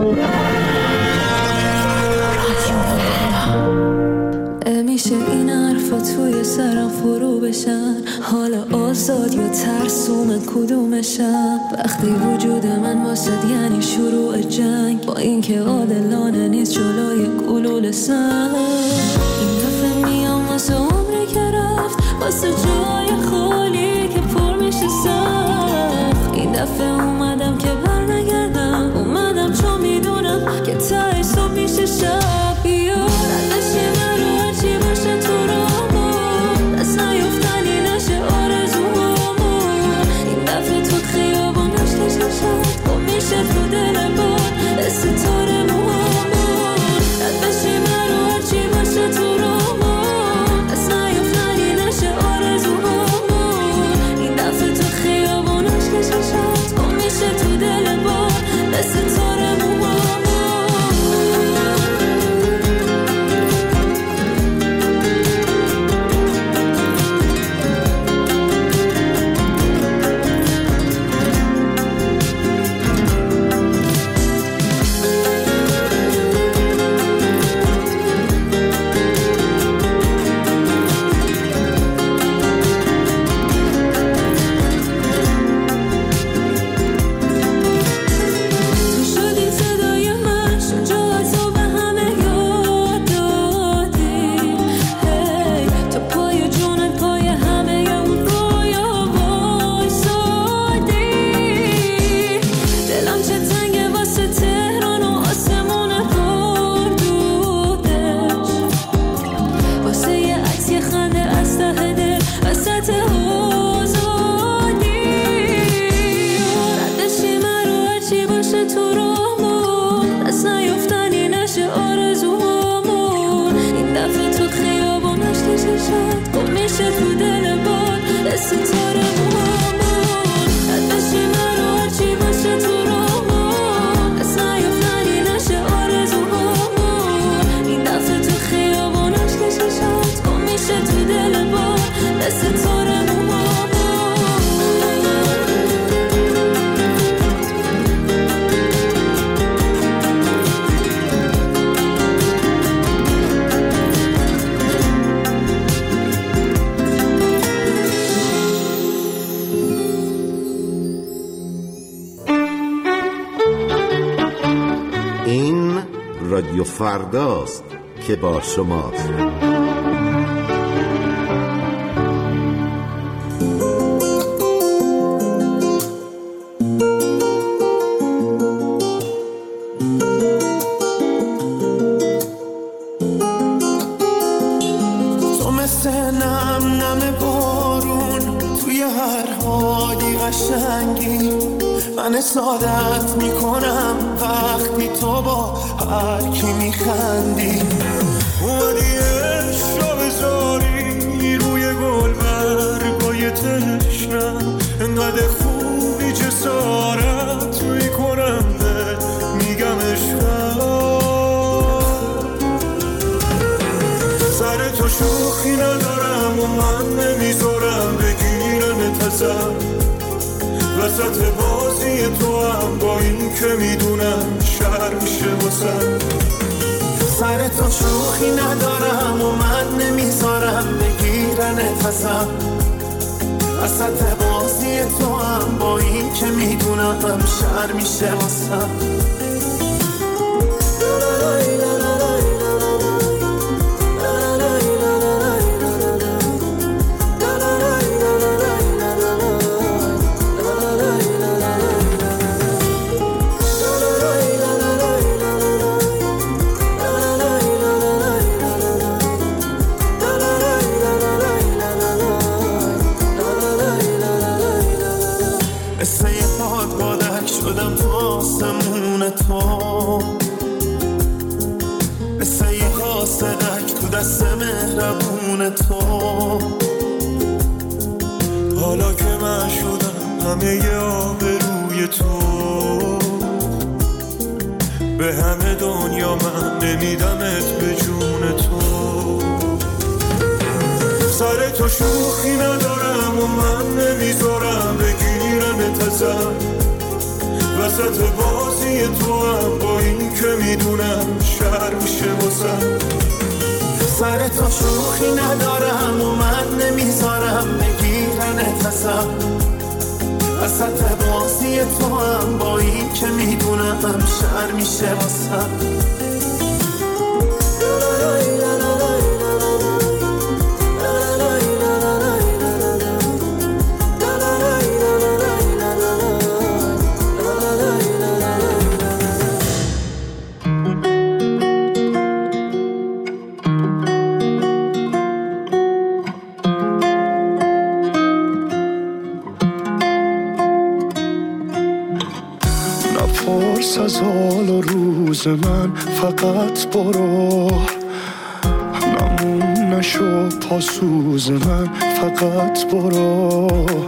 نمیشه این حرفا توی سرم فرو بشن، حالا آزاد یا ترسوم کدومشم. وقتی وجود من واسد یعنی شروع جنگ، با اینکه عادلانه نیست جلوی گلوله سنگ. این دفعه میام واسه عمری که رفت، واسه جای خالی که پر میشه سخت. این دفعه اومدم که برنگردم، اومدم چون میدونم که تهش صبح میشه شب. ردشی من رو هرچی باشه تو رامون، دست نیفتنی نشه آرزوهامون. این دفعه تو خیابانش کششد گم میشه تو دل باد ستاره موهامون. ردشی من رو هرچی باشه تو رامون، دست نیفتنی نشه آرزوهامون. این دفعه تو خیابانش کششد گم میشه تو دل باد ستاره موهامون. رادیو فرداست که با شماست. تو مثل نم بارون توی هر حالی قشنگی، من سعادت میکنم وقتی تو با هر کی میخندی. اومدی عشق بذاری روی گل برگای تشنم، انقدر خوبی جسارت میکنم میگم عشقم. سر تو شوخی ندارم و من نمیذارم بگیرنت ازم، وسط بازی تو هم با این که میدونم شهر میشه واسم. سر تو شوخی ندارم و من نمیذارم بگیرنت ازم، وسط بازی تو هم با این که میدونم شهر میشه واسم. حالا که من شدم همه آبروی تو، به همه دنیا من نمیدمت به جون تو. سر تو شوخی ندارم و من نمیذارم بگیرنت ازم، وسط بازی تو هم با این که میدونم شهر میشه واسم. سر تو شوخی ندارم و من نمیذارم بگیرن تصم، وسط بازی تو هم با این که میدونم شهر میشه واسم. نپرس از حال و روز من، فقط برو. نمون نشو پاسوز من، فقط برو.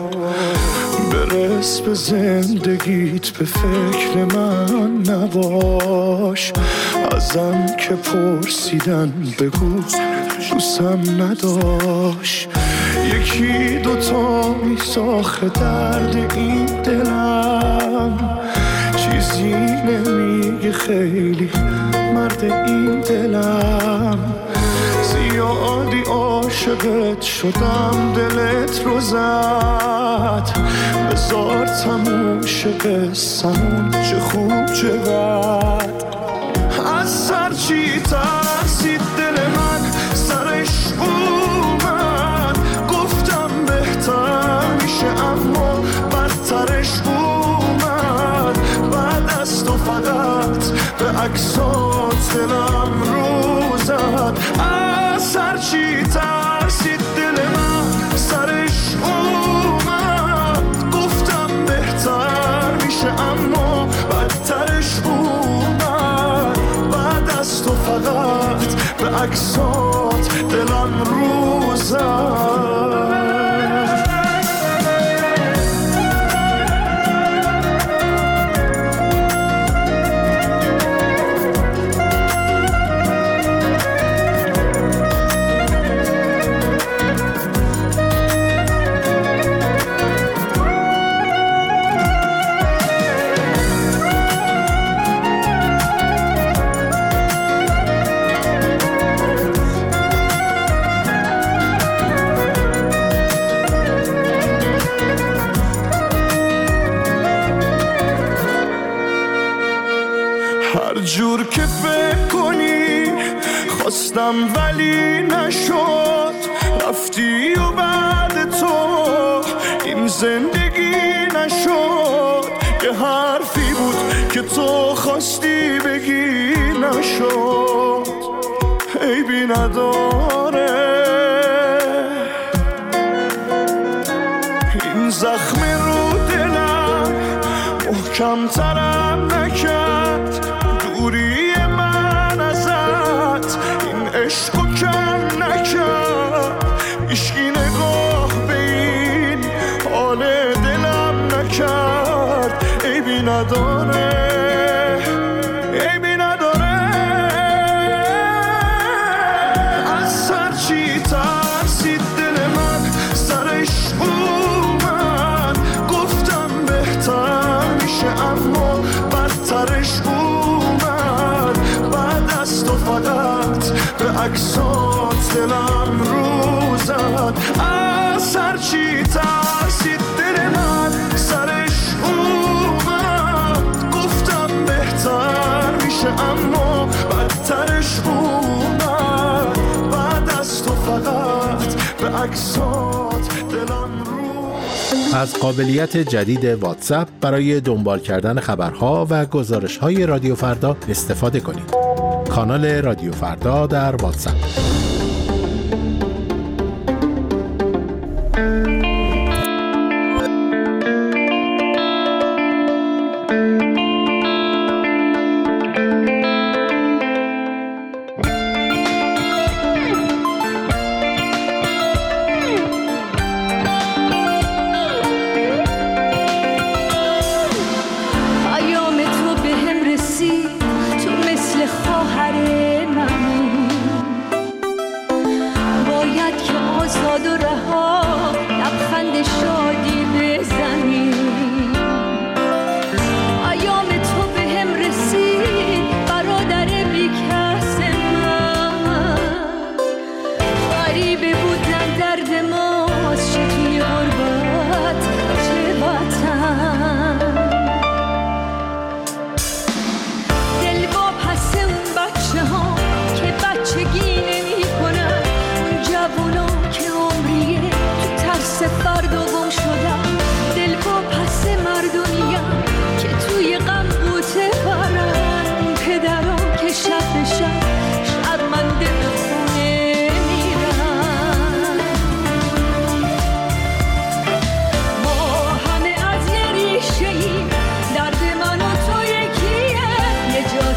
برس به زندگیت، به فکر من نباش. ازم که پرسیدن بگو دوستم نداشت. یکی دوتا میساخه درد این دلم، چیزی نمیگه خیلی مرد این دلم. زیادی عاشقت شدم دلت رو زد، بذار تموم شه قصه‌مون، چه خوب چه بد. از سر چی ترسید دل من، سرش اومد. گفتم بهتر میشه اما بدترش اومد. بعد از تو فقط به عکسات دلم رو زد. از سر چی ترسید دل من، سرش اومد. گفتم بهتر میشه اما بدترش اومد. بعد از تو فقط به عکسات دلم رو زد. هر جور که فکر کنی خواستم ولی نشد. رفتی و بعد تو این زندگی نشد. یه حرفی بود که تو خواستی بگی نشد. عیبی نداره این زخم رو دلم محکم ترم نکرد. دوری من ازت این عشقو کم نکرد. عشقی نگاه به این حال دلم نکرد. عیبی نداره، عیبی نداره. از سر چی ترسید دل من، سرش اومد. گفتم بهتر میشه اما بدترش اومد. بعد از تو فقط به عکسات دلم رو زد. از سر چی ترسید دل من، سرش اومد. گفتم بهتر میشه اما بدترش اومد. بعد از تو فقط به عکسات دلم رو. از قابلیت جدید واتساپ برای دنبال کردن خبرها و گزارش‌های رادیو فردا استفاده کنید. کانال رادیو فردا در واتساپ. ایام تو به هم رسید، قرار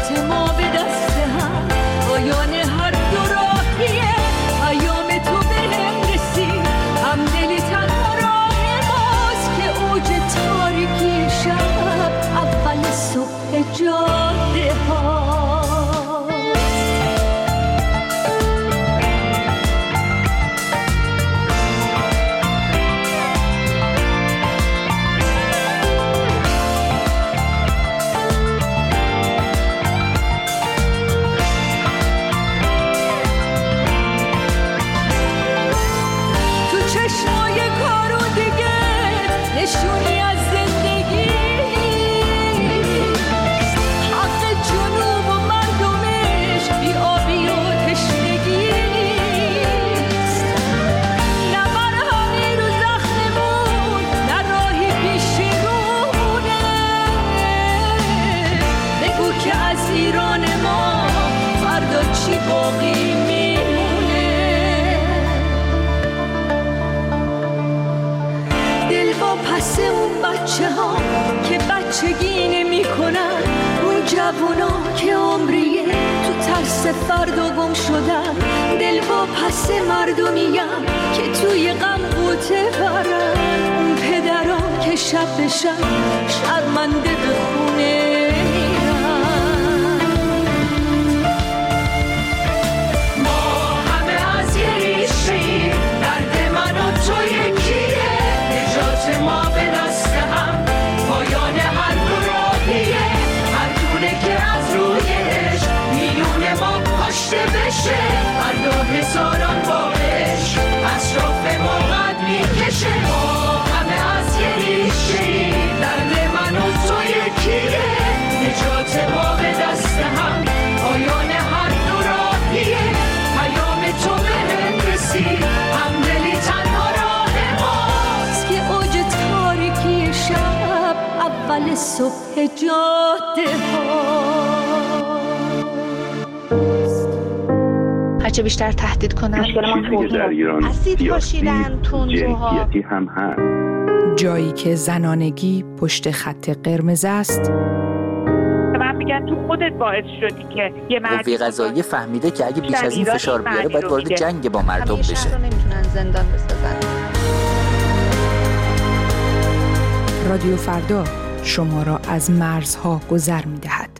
نجات ما به دست هم، پایان هر دو راهیه، پیام تو بهم رسید، همدلی تنها راه ماست که اوج تاریکی شب اول صبح جاده ها. نشونی از زندگی حق جنوب و مردمش بی آبی و تشنگی نیست، نه مرهمی رو زخممون، نه راهی پیش رونه. بگو که از ایران ما فردا چی باقی میمونه. دل با پس اون بچه ها که بچگی نمی کنن، اون جوونا که عمریه تو ترس فردا گم شدن. دل با پس مردمیم که توی غم غوطه برن، اون پدران که شب به شب شرمنده به خونه میرن. ما همه از یه ریشه‌ایم، درد من و تو یکیه، نجات ما به دست هم، پایان هر دو راهیه، هر دونه که از رویش میلیون ما پاشته بشه، فردا هزاران باش اطراف ما قد میکشه. ما همه از یه ریشه‌ایم، درد من و تو یکیه، نجات ما به دست هم، پایان هر دو راهیه، پیام تو بهم رسید، همدلی تنها راه ماست که اوج تاریکی شب اول صبح جاده هاست. هرچه بیشتر تهدید کنن چیزی که در ایران اسید پاشیدن، تندروها، جنسیتی هم هست. جایی که زنانگی پشت خط قرمز است، من میگن تو خودت باعث شدی که یه قوه قضاییه فهمیده که اگه بیش از این فشار بیاره باید وارد جنگ با مردم بشه. شهر رو نمیتونن زندان بسازن. رادیو فردا شما را از مرزها گذر می‌دهد.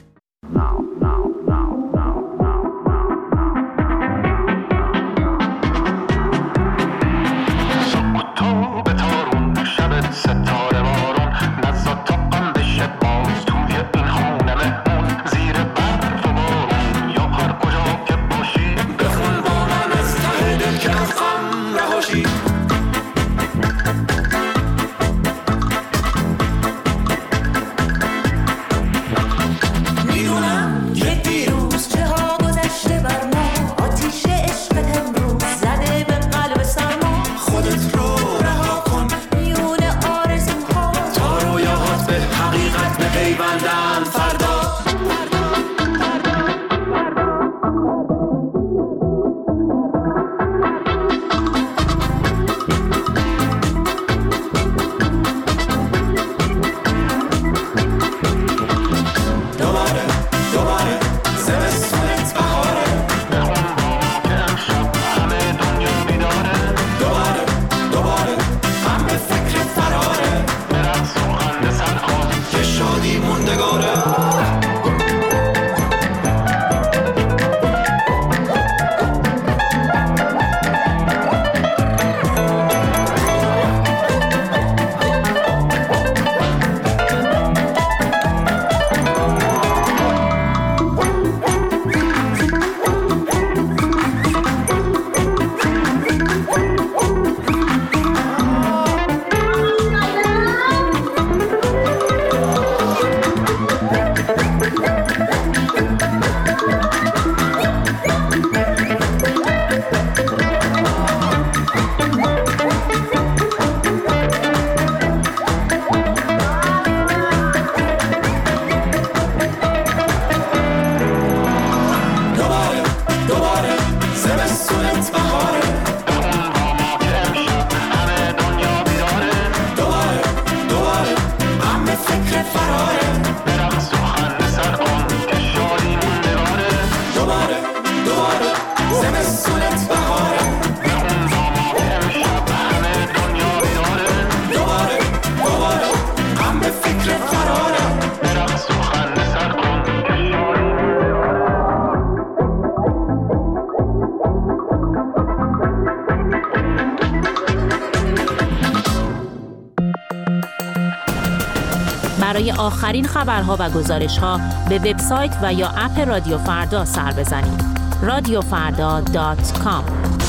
آخرین خبرها و گزارش‌ها به وبسایت و یا اپ رادیو فردا سر بزنید. radiofarda.com.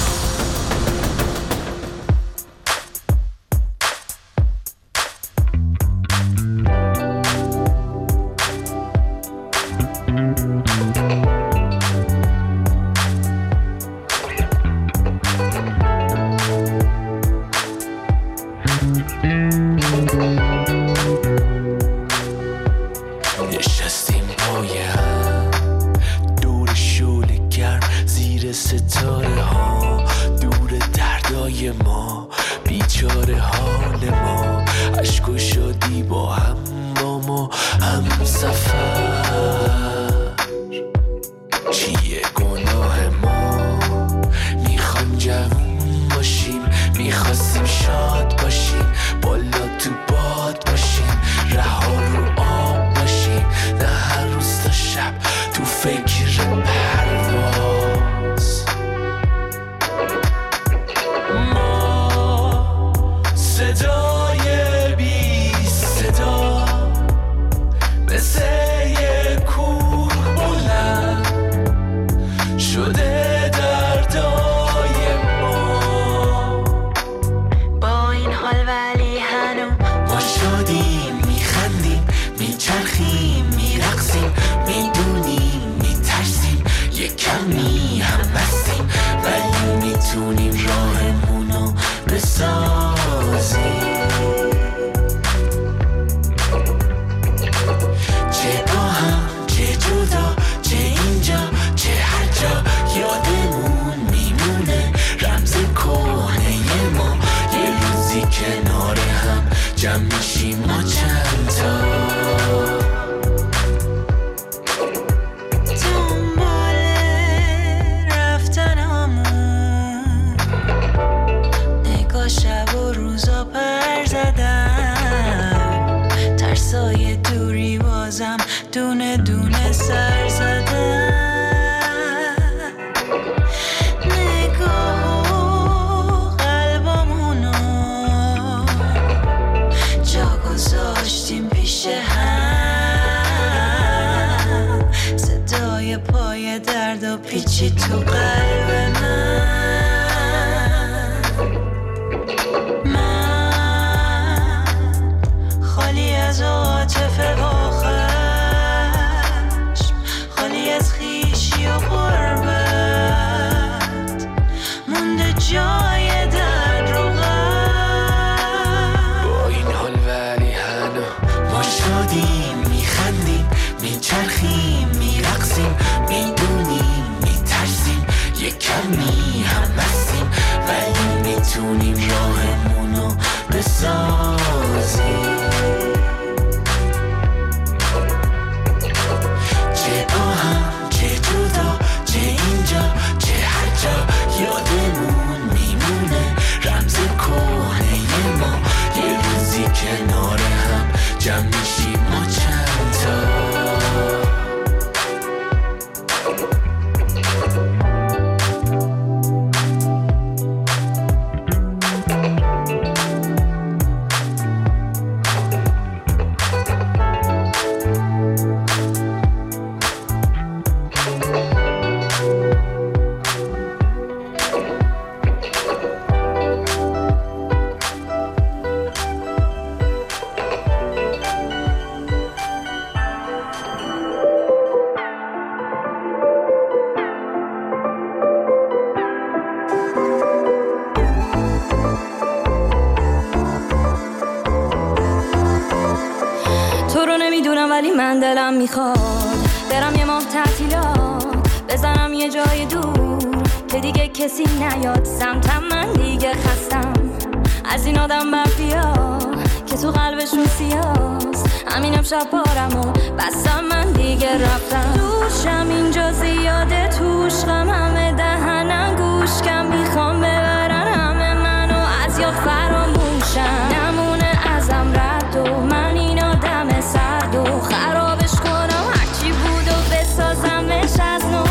ولی من دلم میخواد برم یه ماه تعطیلات بزنم یه جای دور که دیگه کسی نیاد سمتم. من دیگه خستم از این آدم برفیا که تو قلبشون سیاست. همینم شب بارم و بستم من دیگه رفتم. دوشم اینجا زیاده توش غم همه دهنم گوش کم میخوام ببرن همه منو از یاد فراموشم. نمونه ازم رد و من این آدم سرد و خرابش کنم هرچی بود و بسازمش از نو.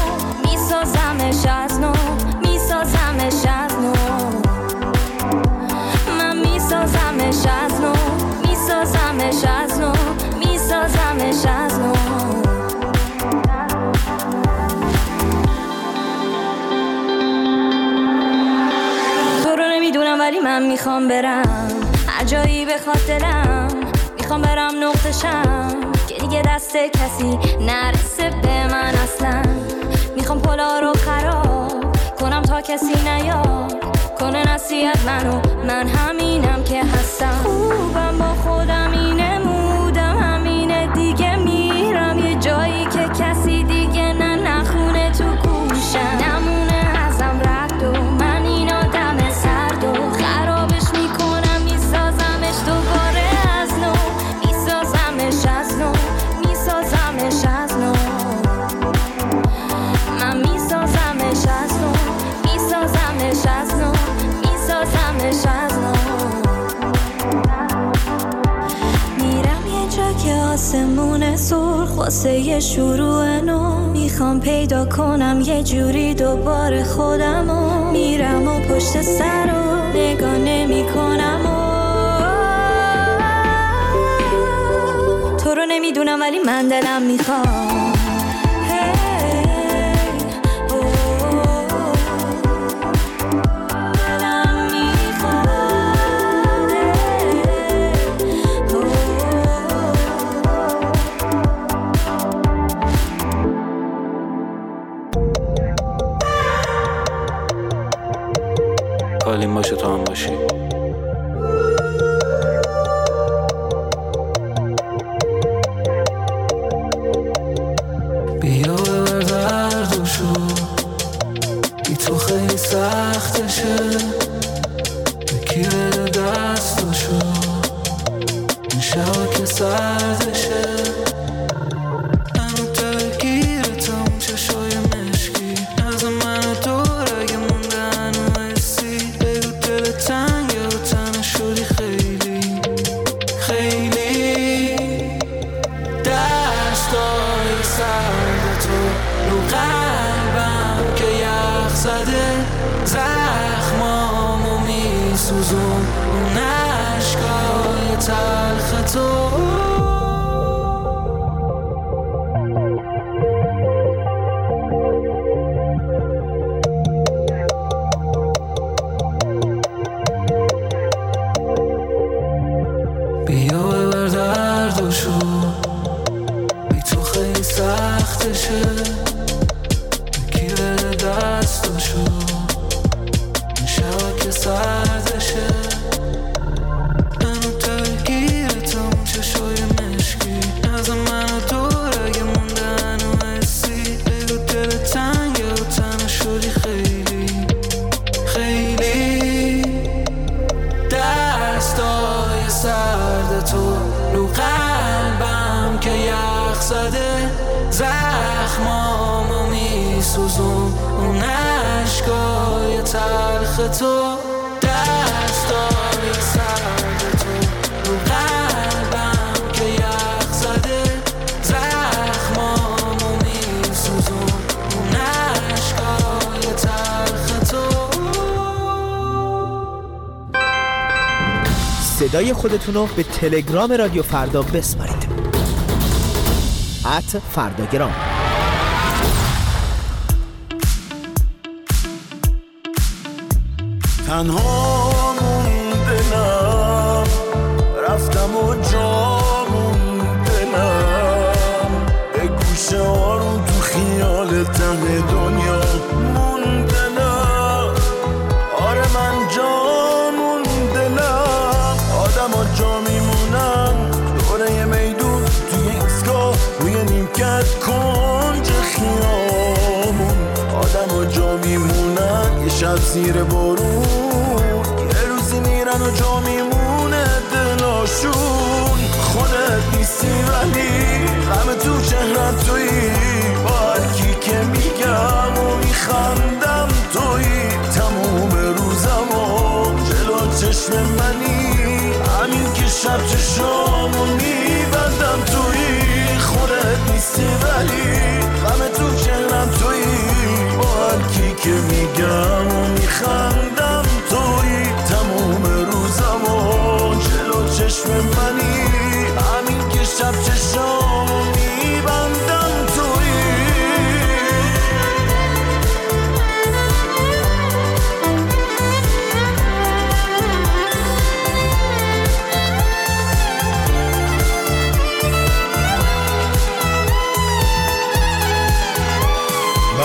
میسازمش از نو میسازمش از نو. من میسازمش از نو میسازمش از نو میسازمش من میخوام برم هر جایی بخواد دلم، میخوام برم نقطه‌شم که دیگه دست کسی نرسه به من اصلا. میخوام پلا رو خراب کنم تا کسی نیاد کنه نصیحت منو، من همینم که هستم. خوبم با خودم اینه مودم همینه دیگه، میرم یه جایی که کسی دیگه نخونه تو گوشم، نمونه ازم رد و من این آدم سرد و خرابش میکنم، میسازمش دوباره از نو، میسازمش از نو، میسازمش از نو، من میسازمش از نو، میسازمش از نو، میسازمش از نو. میرم یه جا که آسمون سرخ واسه یه شروع نو، میخوام پیدا کنم یه جوری دوباره خودمو، میرم و پشت سر رو نگاه نمی کنم تو رو نمیدونم ولی من دلم میخوام حالیم باشه تو هم باشی. بیا ببر دردشو، بی تو خیلی سختشه، یکی بده دستشو این شبا که سردشه، منو درگیرتم چشای مشکی از من و دور اگه موندن و حسی، بگو دل تنگ یا تنه شدی خیلی خیلی، دستای سرد تو رو قلبم که یخ زده، زخمامو میسوزون اون عشقای تلخ تو. بیا ببر دردشو، بی تو خیلی سختشه، یکی بده دستشو این شبا که سردشه، منو درگیرتم چشای مشکی از من و دور اگه موندن و حسی، بگو دل تنگ یا تنه شدی خیلی خیلی، دستای سرد تو رو قلبم که یخ زده، زخمامو میسوزون اون عشقای تلخ تو، دستای سرد تو رو قلبم که یخ زده، زخمامو میسوزون اون عشقای تلخ تو. صدای خودتونو به تلگرام رادیو فردا بسپارید. @فرداگرام. تنها موندنم، رفتم و جا موندنم، به گوشه آروم تو خیال ته دنیا موندنم، آره من جا موندنم، آدم ها جا میمونن دوره یه میدون توی ایستگاه روی نیمکت کنج خیامون، آدم ها جا میمونن یه شب زیر بارون، یه روزی میرن و جا میمونه دلاشون، خودت نیستی ولی غم تو چهرت تویی، با هر کی که میگم و میخندم تویی، تموم روزم و جلو چشم منی، همین که شب چشامو میبندم تویی، خودت نیستی ولی غم تو چهرم تویی، با هر کی که میگم و میخندم تویی، تموم روزم و جلو چشم منی، همین که شب چشامو میبندم تویی.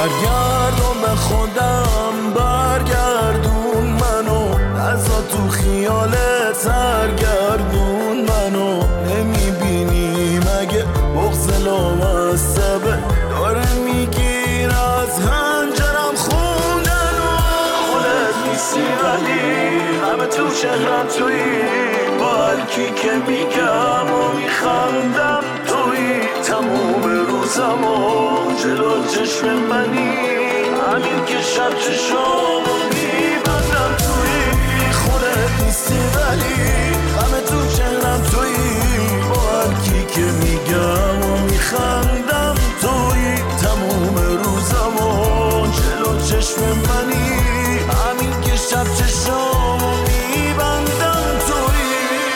برگردم به خودم، برگردون منو، ازا تو خیالت سرگردون منو. نمیبینی مگه بغض لامصبه داره میگیر از هنجرم خوندنو. خودت نیستی ولی همه تو شهرم تویی، با هرکی که میگم و میخندم تویی. تموم روزم و جلو چشم منی، همین که شب چشامو میبندم تویی. خودت نیستی ولی همه تو چهرم تویی، با هرکی که میگم و میخندم تویی. تموم روزم و جلو چشم منی، همین که شب چشامو میبندم تویی.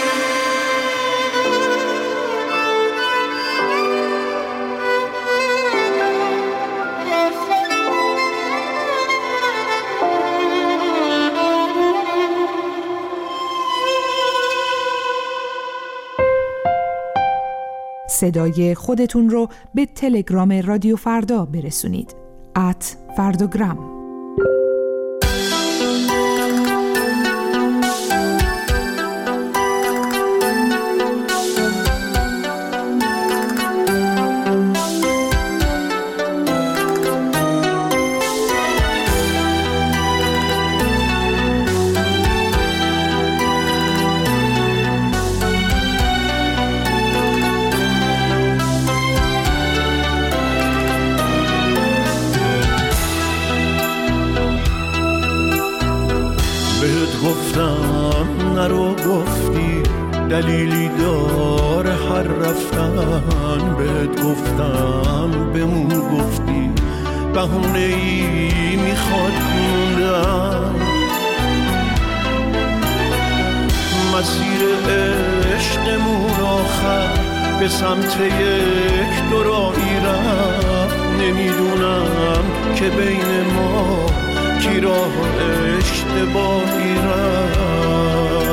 صدای خودتون رو به تلگرام رادیو فردا برسونید. @فرداگرام. نرو گفتی دلیلی داره هر رفتن، بهت گفتم بمون گفتی بهونه‌ای میخواد موندن. مسیر عشقمون آخر به سمت یک دوراهی رفت، نمیدونم که بین ما کی راه اشتباهی رفت.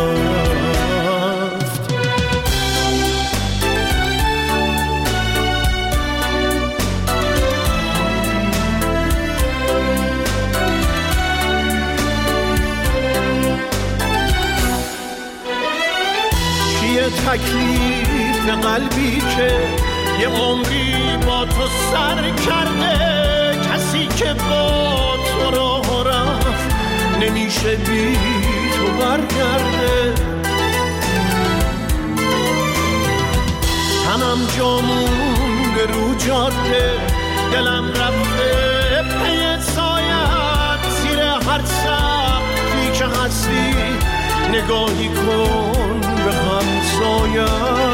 چیه تکلیف قلبی که یه عمری با تو سر کرده، کسی که با تو راه رفت نمیشه بی تو برگرده. تنم جامونده رو جاده، دلم رفته پی سایت، زیر هر سقفی که هستی نگاهی کن به همسایت.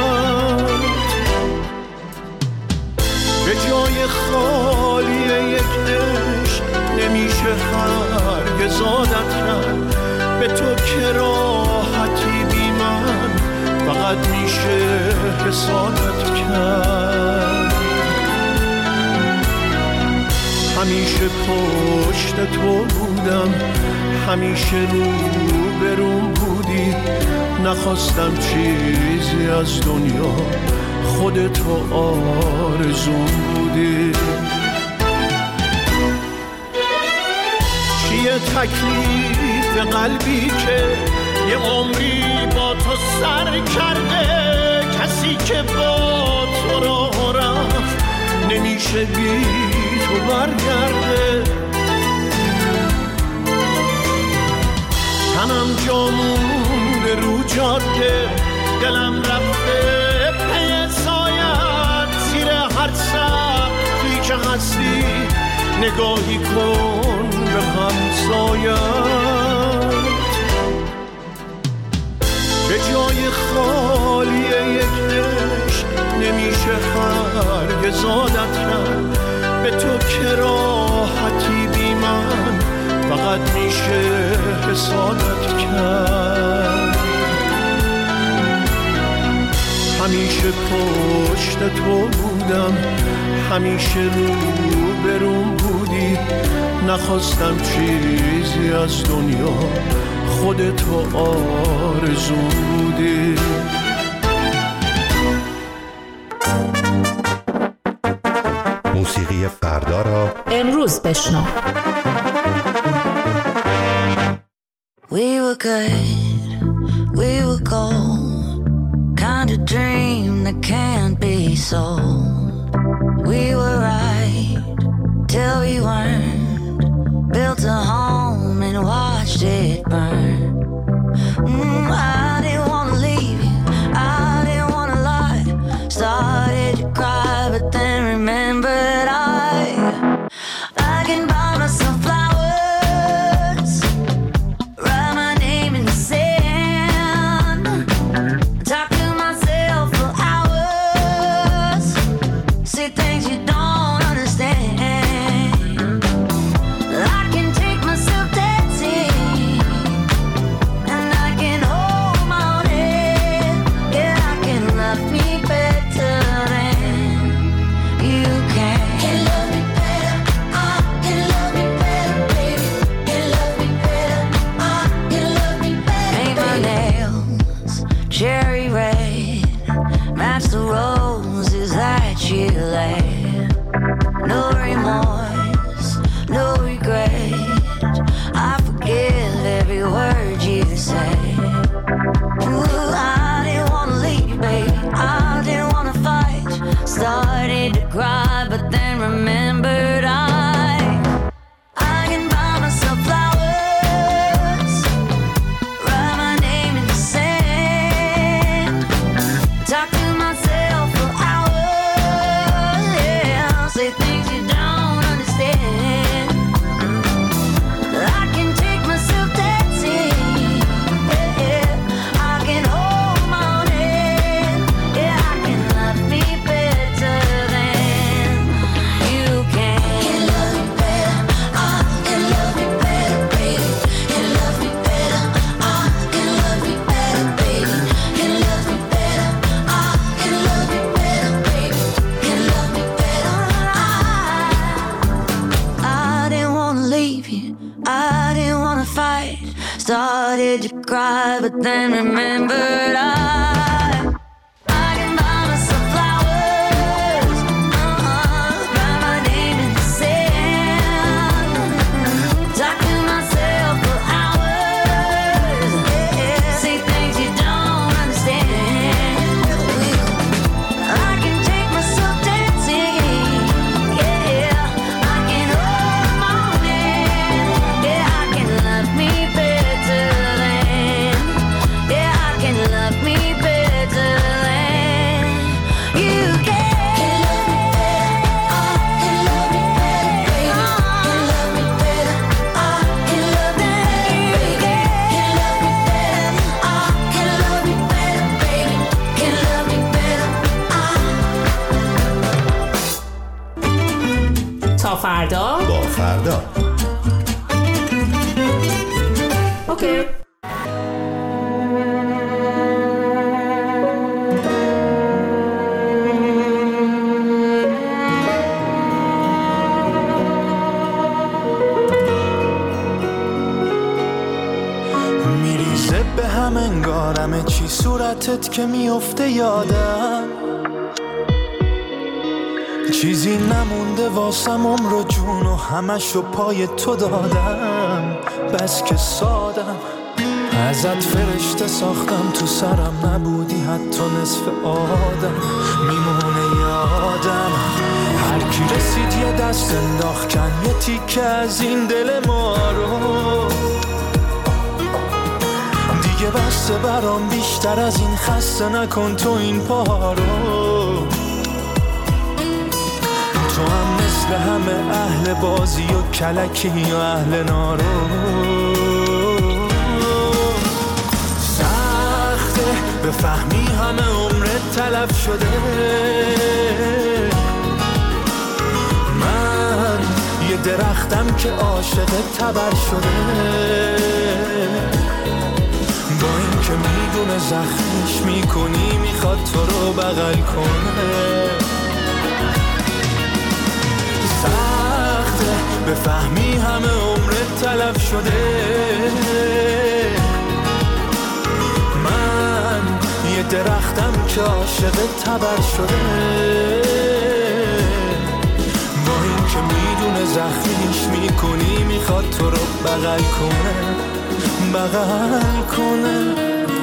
به جای خالی یک عشق نمیشه هرگز عادت کرد، به تو که راحتی بی من فقط میشه حسادت کرد. همیشه پشت تو بودم، همیشه رو بروم بودی، نخواستم چیزی از دنیا، خودتو آرزوم بودی. چیه تکلیف قلبی که یه عمری با تو سر کرده، کسی که با تو راه رفت نمیشه بی تو برگرده. تنم جامونده رو جاده، دلم رفته پی سایت، زیر هر سقفی که هستی نگاهی کن به همسایت. به جای خالی یک عشق نمیشه هرگز عادت کرد، به تو که راحتی بی من فقط میشه حسادت کرد. همیشه پشت تو بودم، همیشه رو بروم بودی، نخواستم چیزی از دنیا، خودتو آرزوم بودی. موسیقی فردا را امروز بشنو. We were good, we were gold, kind of dream that can't be sold. We were right till we weren't, built a home and watched it burn. I didn't want to leave you, I didn't want to lie, started to cry but then remembered I can buy myself flowers, write my name in the sand, talk to myself for hours, say things you don't understand. I can take myself dancing, and I can hold my own head. Yeah, I can love me better than you can. Can love me better, I can love me better, baby. Can love me better, I can love me better. Paint my nails cherry red, match the roses that you laid. No remorse, no regret, I forgive every word you say. Ooh, I didn't wanna leave, baby, I didn't wanna fight. Started to cry, but then remembered I can buy myself flowers, write my name in the sand, talk to myself for hours, yeah, say things you don't understand. I can take myself dancing, yeah, I can hold my own hand, yeah, I can love me better than you can. Can love me better, I can love me better, baby. Can love me better, I can love me better, baby. Can love me better, I can love me better, baby. Can love me better, I didn't wanna leave you, I didn't wanna fight. Started to cry, but then remembered I can buy myself flowers, write my name in the sand, talk to myself for hours, yeah, say things you don't understand. I can take myself dancing, yeah, I can hold my own hand, yeah, I can love me better than, yeah, I can love me better than you can. Can love me better, I can love me better, baby. Can love me better, I can love me better, baby. Can love me better, I can love me better, baby. Can love me better, تا فردا. با فردا. اوکی. میریزه به هم انگارمه چی صورتت که میفته یادم، چیزی نمونده واسم عمر و جون و همشو پای تو دادم. بس که سادم ازت فرشته ساختم، تو سرم نبودی حتی نصف آدم. میمونه یادم هر کی رسید یه دست انداخت کن یه تیکه از این دل ما رو. دیگه بسته برام بیشتر از این خسته نکن تو این پا رو. تو هم مثل همه اهل بازی و کلکی و اهل نارو. سخته بفهمی همه عمرت تلف شده، من یه درختم که عاشق تبر شده. با این که میدونه زخمش میکنی میخواد تو رو بغل کنه. سخته بفهمی همه عمرت تلف شده، من یه درختم که عاشق تبر شده. با این که میدونه زخمیش میکنی میخواد تو رو بغل کنه بغل کنه.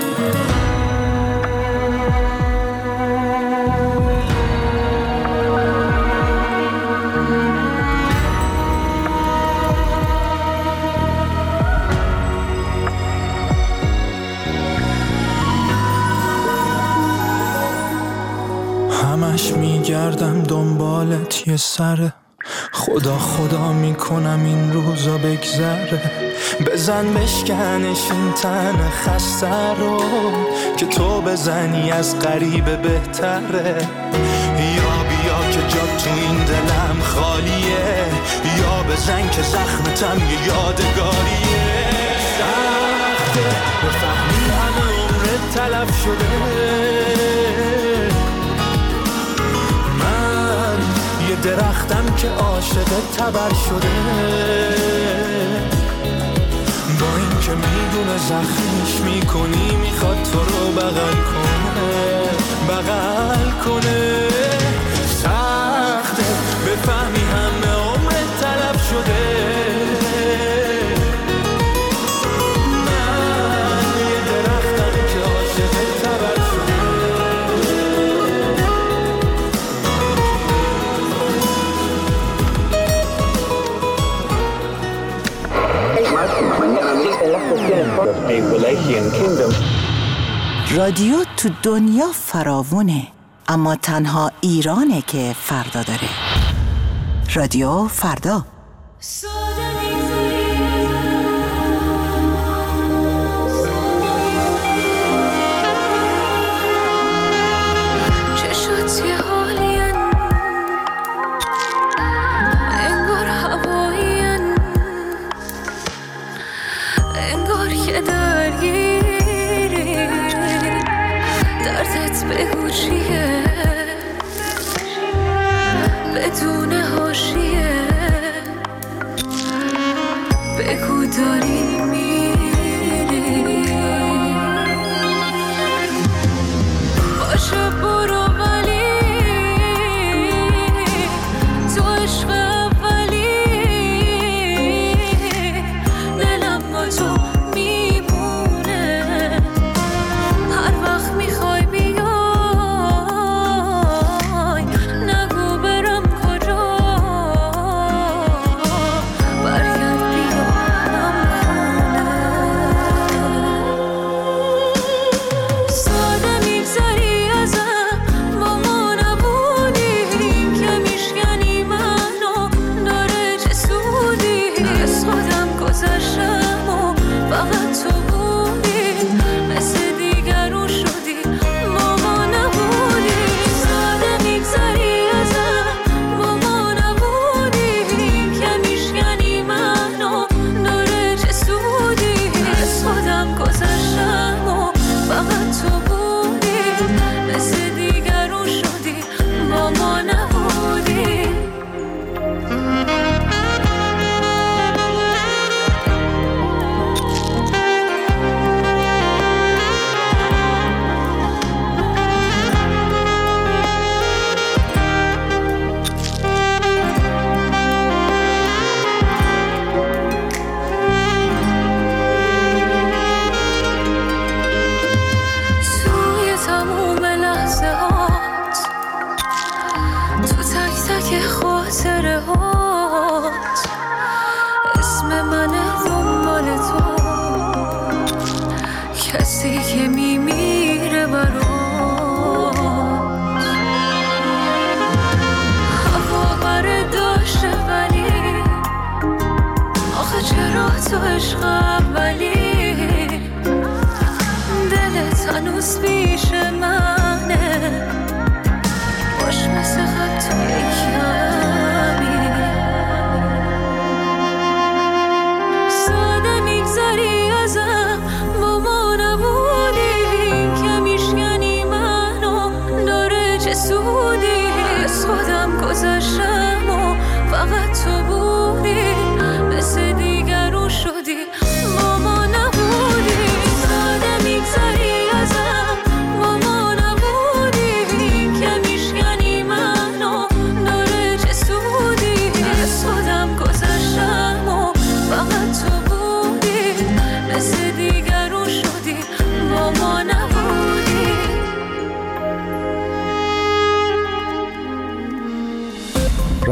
همش میگردم دنبالت یه سره، خدا خدا میکنم این روزا بگذره. بزن بشکنش این تن خسته رو که تو بزنی از غریبه بهتره. یا بیا که جا تو این دلم خالیه، یا بزن که زخمتم یه یادگاریه. سخته بفهمی همه عمرت تلف شده، یه درختم که عاشق تبر شده. با این که میدونه زخمیش میکنی میخواد تو رو بغل کنه بغل کنه. سخته بفهمی همه عمرت تلف شده، من یه درختم که عاشق تبر شده. رادیو تو دنیا فراوونه، اما تنها ایرانه که فردا داره. رادیو فردا. چشات یه حالین انگار هوایین، انگار یه درگیری، دردت بگو چیه بدون حاشیه.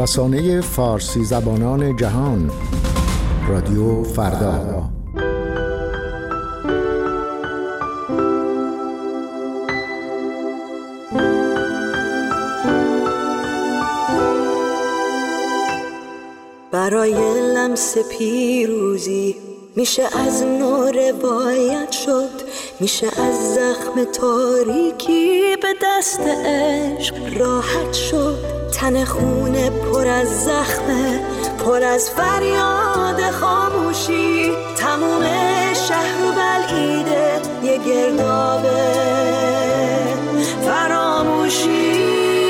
رسانه فارسی زبانان جهان، رادیو فردا. برای لمس پیروزی میشه از نو روایت شد، میشه از زخم تاریکی به دست عشق راحت شد. تن خونه پر از زخمه، پر از فریاد خاموشی، تموم شهر و بلعیده یه گرداب فراموشی.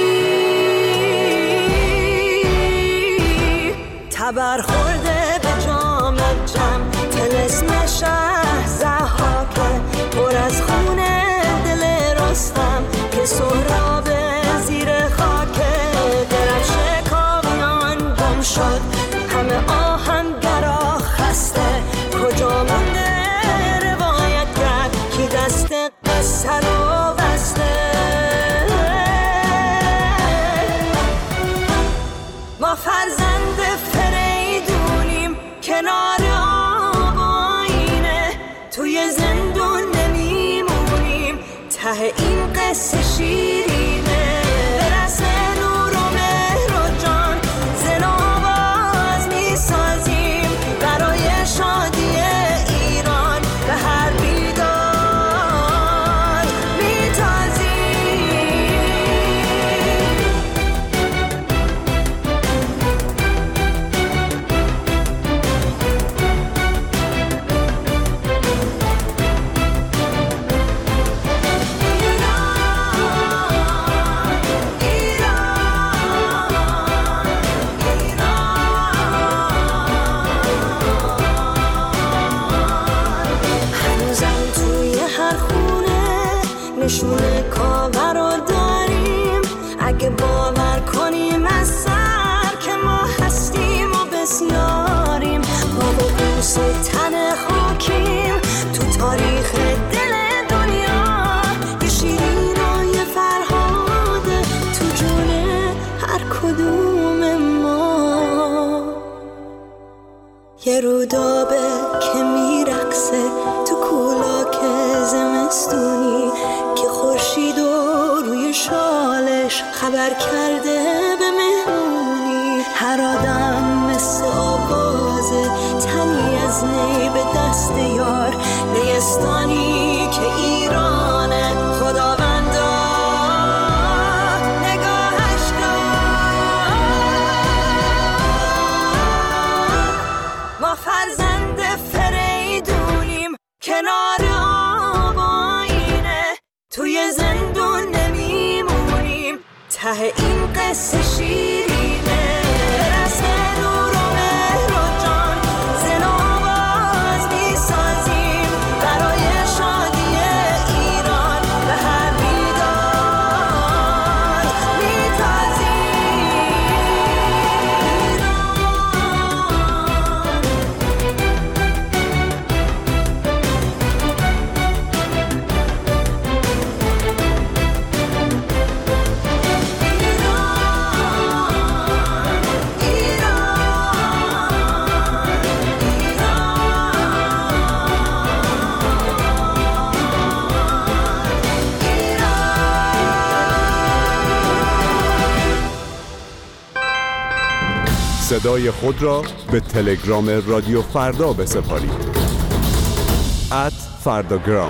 تبر خورده به جام جم، طلسم شهر ضحاکه، پر از خونه دل رستم که سهراب زیر خاکه. درفش کاویان گم شد، همه آهنگرا خسته، کجا مونده روایتگر کی دست قصه رو بسته. ما فرزند فریدونیم کنار آب آینه، توی زندون نمیمونیم ته این قصه شیرینه. برس نور و مهر و جان زن آواز میسازیم برای شادی ایران، به هر بیدار میتازیم. نشونه کاور رو داریم، اگه باور کنیم از سر که ما هستیم و بسیاریم. ما با بوس تن خاکیم تو تاریخ دل دنیا، یه شیرین و یه فرهاده تو جون هر کدوم ما. یه رودابه که میرقصه تو کولاک زمستونی، که خورشید و روی شالش خبر کرده به مهمونی. هر آدم مثل آوازه، تنی از نی به دست یار، نیستانی که ایرانه خداوندا نگاهش دار. ما فرزند فریدونیم کنار آب آینه، توی زندون نمیمونیم ته این قصه شیرینه. برس نور و مهر و جان زن آواز میسازیم برای شادی ایران، به هر بیدار صدای خود را به تلگرام رادیو فردا بسپارید. @فرداگرام.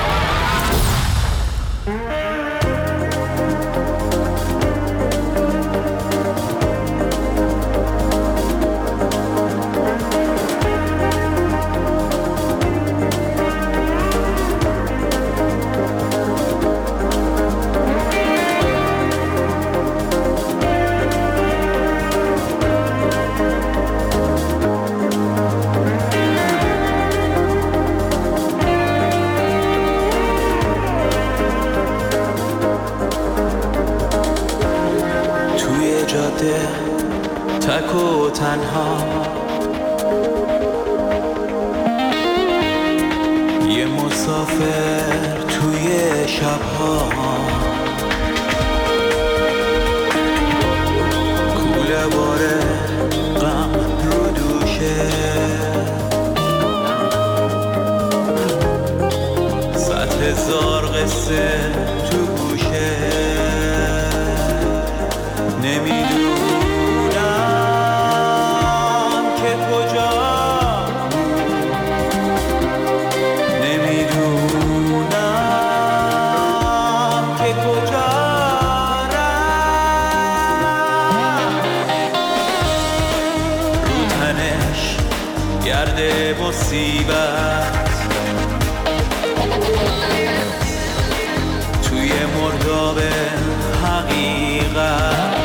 تک و تنها یه مسافر توی شبها، کوله باره غم رو دوشه، 100,000 قصه تو گوشه، نمیدونم که کجا، نمیدونم که کجا رو تنش گرده مصیبت، توی مرداب حقیقت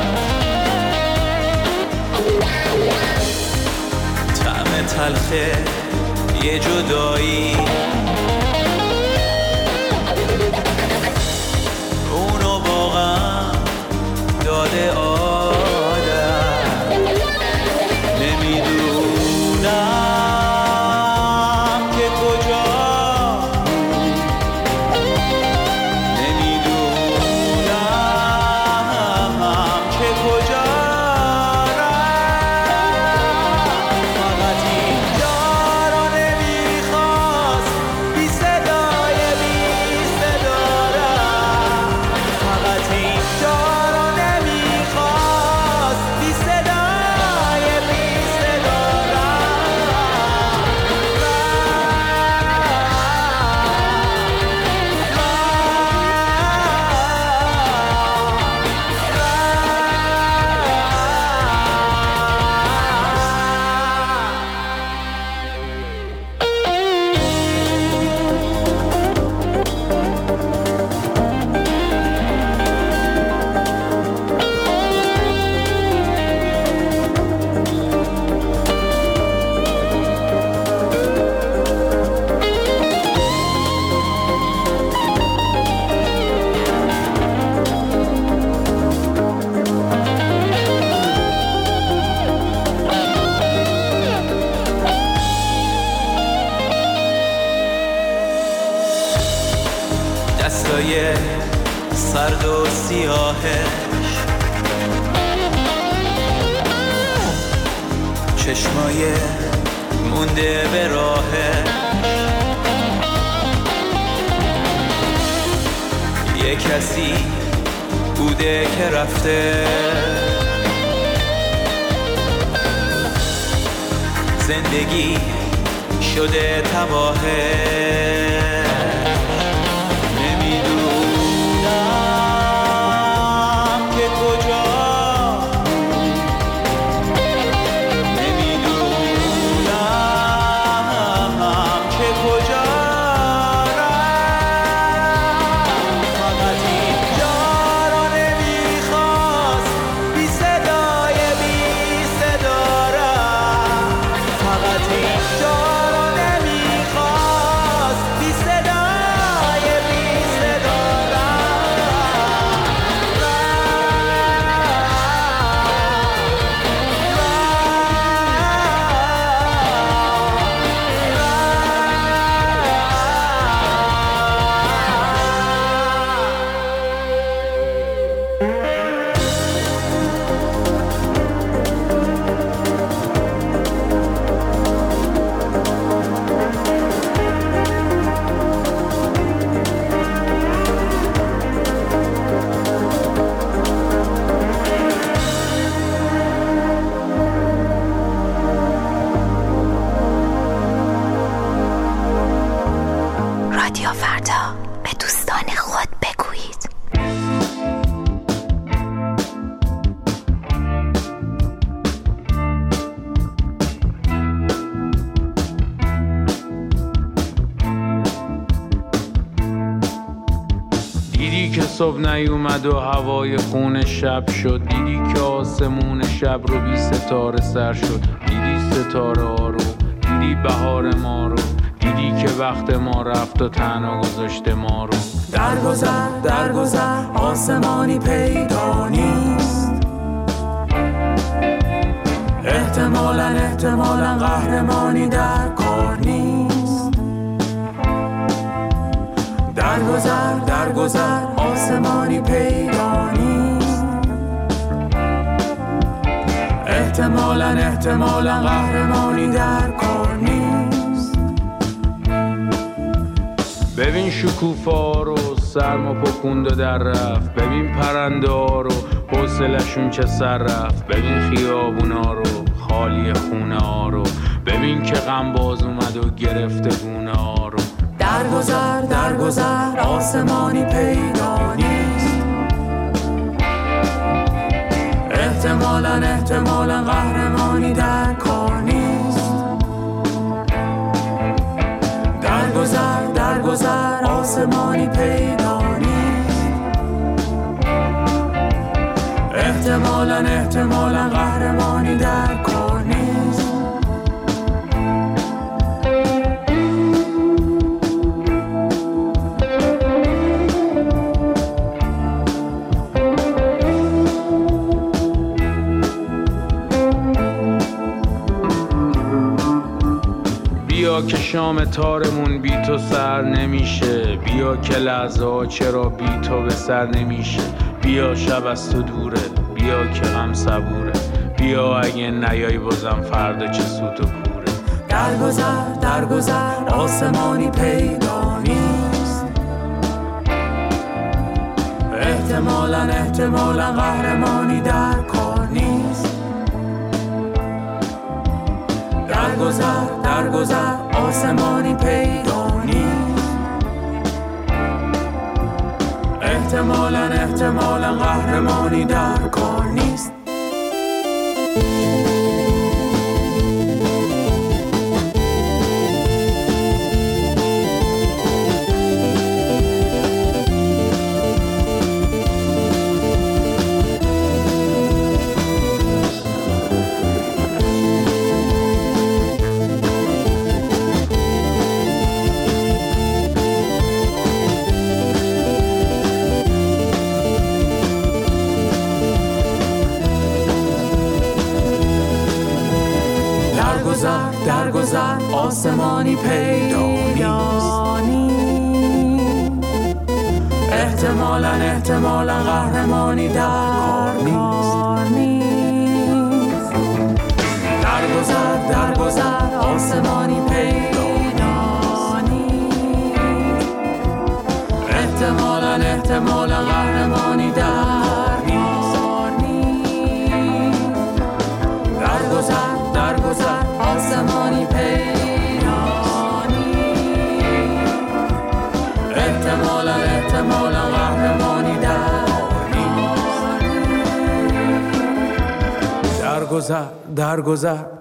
طعم تلخه یه جدایی، اونو واقعا داده آدم، نمیدونم که کجا، نمیدونم که کجا فقط اینجا رو نمیخواست بی صدای بی صدا رفت، فقط اینجا رو نمیخواست بی صدای بی صدا دستای سرد و سیاهش، چشمای مونده به راهش، یه کسی بوده که رفته، زندگی شده تباهه، نمیدونم که کجا، نمیدونم که کجا رفت، فقط اینجا رو نمیخواست بی صدای بی صدا رفت، فقط اینجا رو نمیخواست بی صدای بی صدا رادیو فردا، به دوستان خود بگویید. دیدی که صبح نیومد و هوای خون شب شد، دیدی که آسمون شب رو بی ستاره سر شد، دیدی ستاره ها رو، دیدی بهار ما رو، دیدی که وقت ما رفت و تنها گذاشته ما رو. درگذر آسمانی پیدا نیست، احتمالاً قهرمانی در کار نیست. درگذر آسمانی پیدا نیست، احتمالاً قهرمانی در کار نیست. ببین شکوفا رو سرما پکوند و در رفت، ببین پرنده ها رو حوصله‌شون چه سر رفت، ببین خیابونا رو خالی خونه ها رو، ببین که غم باز اومد و گرفته گونه ها رو. در گذر آسمانی پیدا نیست. احتمالاً قهرمانی در کار نیست. در گذر آسمانی پیدا نیست. احتمالاً قهرمانی در کار نیست. بیا که شام تارمون بی تو سر نمیشه، بیا که لحظه ها چرا بی تو به سر نمیشه، بیا شب از تو دوره، بیا که غم صبوره، بیا اگه نیای بازم فردا چه سوت و کوره. در گذر آسمانی پیدا نیست. احتمالاً قهرمانی در کار نیست. در گذر آسمانی پیدا نیست. احتمالاً قهرمانی در کار نیست. در گذر آسمانی پیدا نیست. احتمالاً قهرمانی در کار نیست. در گذر آسمانی پیدا نیست. احتمالاً قهرمانی در کار نیست. در گذر آسمانی پیدا نیست. احتمالاً قهرمانی در نیست. در گذر